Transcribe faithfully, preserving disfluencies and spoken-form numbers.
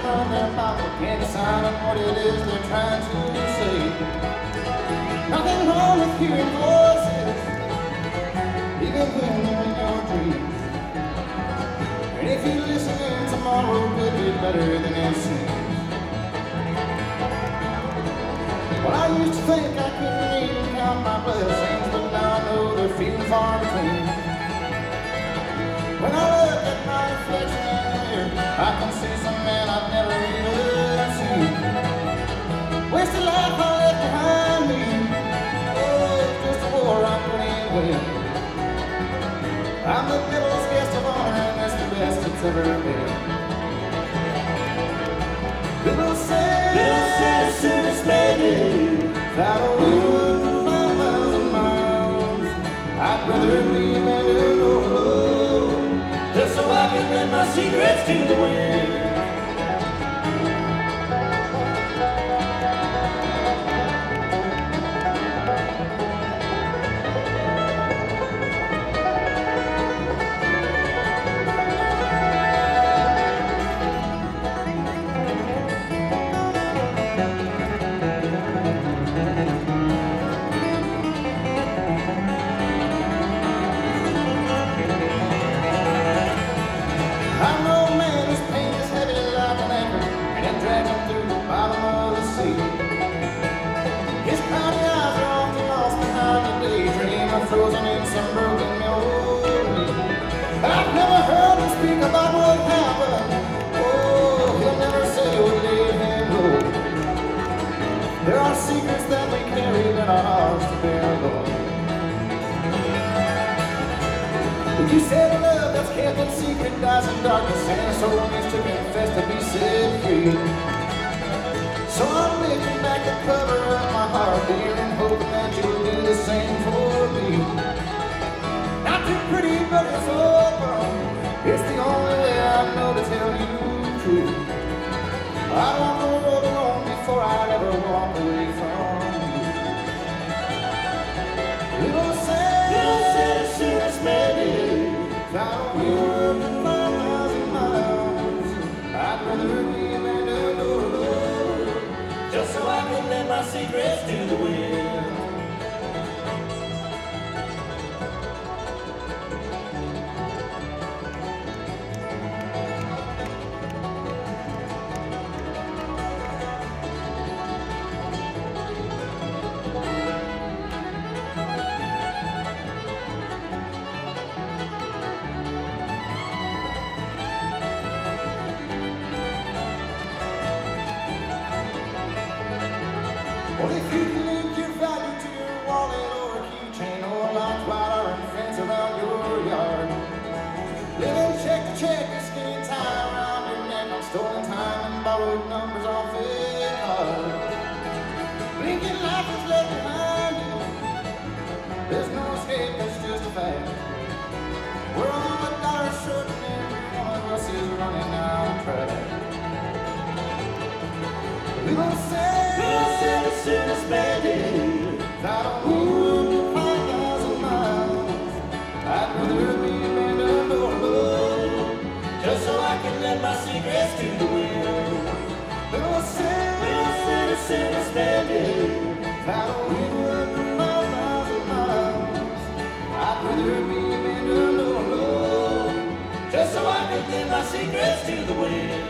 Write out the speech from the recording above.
run their mouth can't decide on what it is they're trying to say. Nothing wrong with hearing voices, even when they're in your dreams. And if you listen, tomorrow could be better than it seems. Well, I used to think I couldn't even count my blessings, but now I know they're few and far between. When I look at my reflection in the mirror, I can see some man I've never even seen. Wasted life I left behind me. Oh, it's just a war I'm putting with. I'm the devil's guest of honor, and that's the best it's ever been. People say, people say as soon as maybe that a wood for five thousand miles, I'd rather be man than no love, just so I can lend my secrets to the wind. Frozen in some broken memory. I've never heard him speak about what happened. Oh, he'll never say what made him go. There are secrets that we carry that are ours to bear alone. But you said love that's kept in secret dies in darkness, and a soul needs to confess to be set free. So I'm lifting back the cover of my heart, dear, and hoping that you'll do the same for me. Not too pretty, but it's over. It's the only way I know to tell you the truth. I want the world alone before I'd ever walk away from you. People say, people say as soon as maybe that we were five thousand miles, I'd rather be a man than no love, just so I can lend my secrets to the wind. Well, if you can link your value to your wallet or a keychain or a locked wire and fence around your yard, living check to check, a skinny tie around your neck on stolen time and borrowed numbers off a card. Blinking life is left behind you. There's no escape, that's just a fact. We're all a dollar short and every one of us is running out of track. We gon' say, we'll say as soon as maybe that a wood five thousand miles, I'd rather be a man than no love, just so I can lend my secrets to the wind. We'll say, we'll say as soon as maybe that a wood five thousand miles, I'd rather be a man than no love, just so I can lend my secrets to the wind.